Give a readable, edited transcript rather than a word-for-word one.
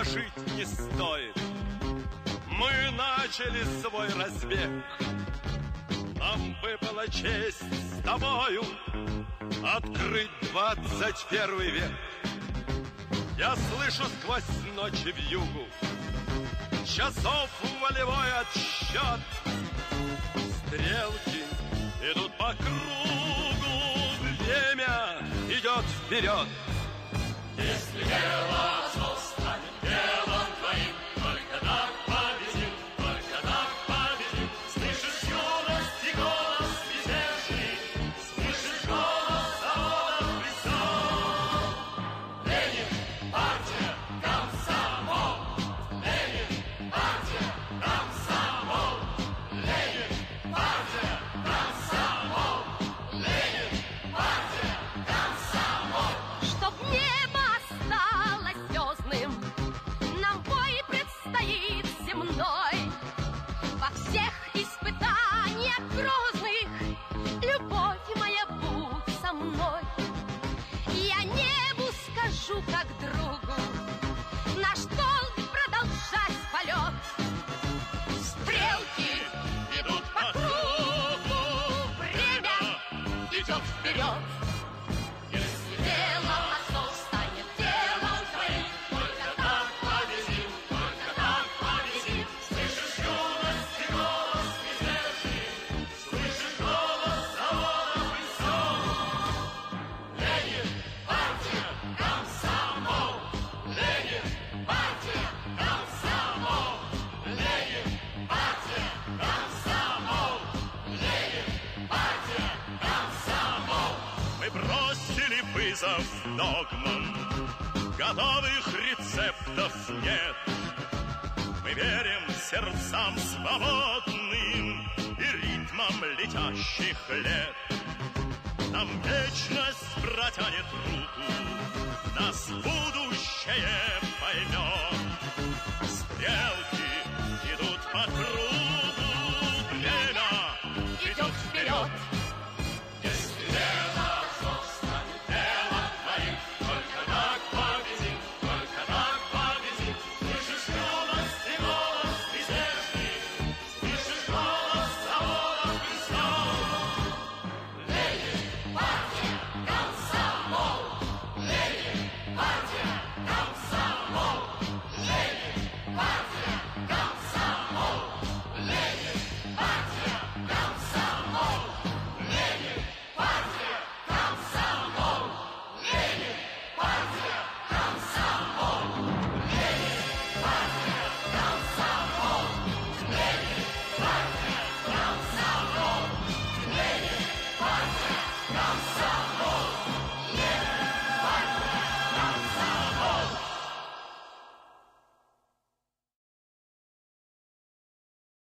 жить не стоит. Мы начали свой разбег. Нам выпала честь с тобою открыть 21 век. Я слышу сквозь ночи вьюгу часов волевой отсчет. Стрелки идут по кругу, время идет вперед. Если дело отцов станет делом твоим, только так победим, только так победим. Слышишь юность и голос мятежный, слышишь голос заводов присел. Ленин, партия, комсомол. Ленин, партия, комсомол. Ленин, партия, комсомол. Ленин, партия, комсомол. Чтоб небо осталось звездным, нам бой предстоит земной. Во всех испытаниях грозных любовь моя, будь со мной. Я небу скажу, как другу, наш долг продолжать полет. Стрелки идут по кругу, время идет вперед. Если Дело отцов станет делом твоим, только так победим, только так победим. Слышишь юность и голос мятежный, слышишь голос заводов присел. Ленин, партия, комсомол. Ленин, партия, комсомол. Ленин, партия, комсомол. Ленин, партия, комсомол. Мы бросили вызов догмам, готовых рецептов нет. Мы верим сердцам свободным и ритмам летящих лет. Нам вечность протянет руку, нас будущее поймет. Стрелки идут по кругу, время идет вперед.